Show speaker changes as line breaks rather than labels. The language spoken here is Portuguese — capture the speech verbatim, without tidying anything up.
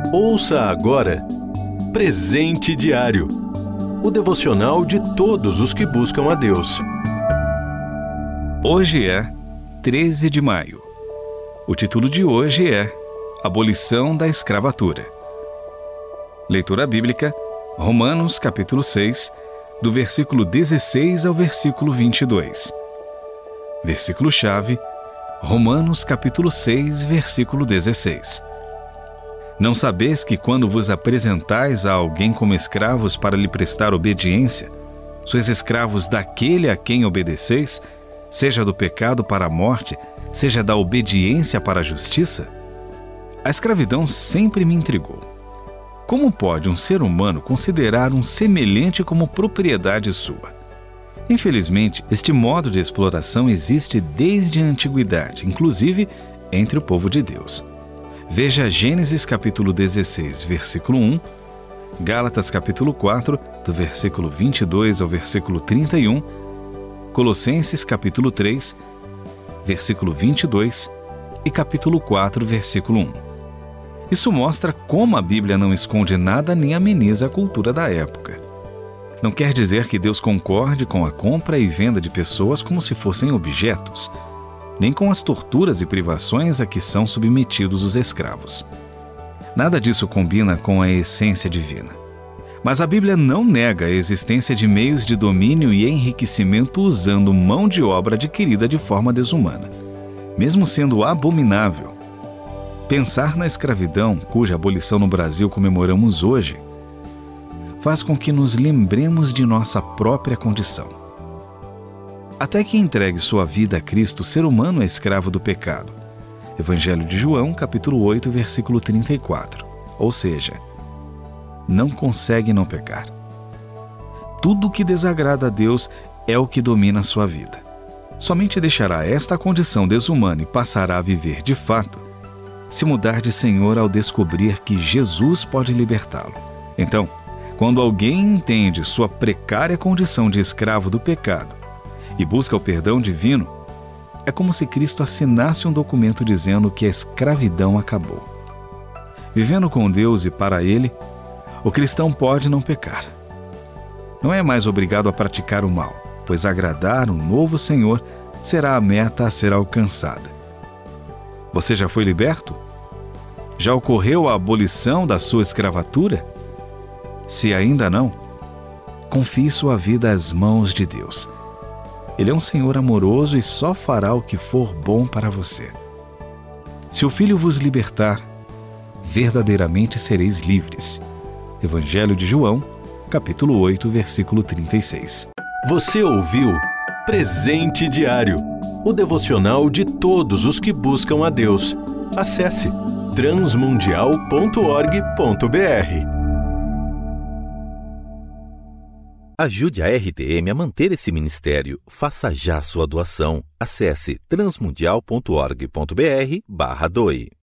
Ouça agora Presente Diário, o devocional de todos os que buscam a Deus.
Hoje é treze de maio. O título de hoje é Abolição da Escravatura. Leitura bíblica, Romanos capítulo seis, do versículo dezesseis ao versículo vinte e dois. Versículo-chave, Romanos capítulo seis, versículo dezesseis. Não sabeis que quando vos apresentais a alguém como escravos para lhe prestar obediência, sois escravos daquele a quem obedeceis, seja do pecado para a morte, seja da obediência para a justiça? A escravidão sempre me intrigou. Como pode um ser humano considerar um semelhante como propriedade sua? Infelizmente, este modo de exploração existe desde a antiguidade, inclusive entre o povo de Deus. Veja Gênesis capítulo dezesseis, versículo um, Gálatas capítulo quatro, do versículo vinte e dois ao versículo trinta e um, Colossenses capítulo três, versículo vinte e dois e capítulo quatro, versículo um. Isso mostra como a Bíblia não esconde nada nem ameniza a cultura da época. Não quer dizer que Deus concorde com a compra e venda de pessoas como se fossem objetos, nem com as torturas e privações a que são submetidos os escravos. Nada disso combina com a essência divina. Mas a Bíblia não nega a existência de meios de domínio e enriquecimento usando mão de obra adquirida de forma desumana, mesmo sendo abominável. Pensar na escravidão, cuja abolição no Brasil comemoramos hoje, faz com que nos lembremos de nossa própria condição. Até que entregue sua vida a Cristo, o ser humano é escravo do pecado. Evangelho de João, capítulo oito, versículo trinta e quatro. Ou seja, não consegue não pecar. Tudo o que desagrada a Deus é o que domina a sua vida. Somente deixará esta condição desumana e passará a viver de fato se mudar de Senhor ao descobrir que Jesus pode libertá-lo. Então, quando alguém entende sua precária condição de escravo do pecado e busca o perdão divino, é como se Cristo assinasse um documento dizendo que a escravidão acabou. Vivendo com Deus e para Ele, o cristão pode não pecar. Não é mais obrigado a praticar o mal, pois agradar o novo Senhor será a meta a ser alcançada. Você já foi liberto? Já ocorreu a abolição da sua escravatura? Se ainda não, confie sua vida às mãos de Deus. Ele é um Senhor amoroso e só fará o que for bom para você. Se o Filho vos libertar, verdadeiramente sereis livres. Evangelho de João, capítulo oito, versículo trinta e seis.
Você ouviu Presente Diário, o devocional de todos os que buscam a Deus. Acesse transmundial ponto org ponto br.
Ajude a R T M a manter esse ministério. Faça já sua doação. Acesse transmundial ponto org ponto br barra doe.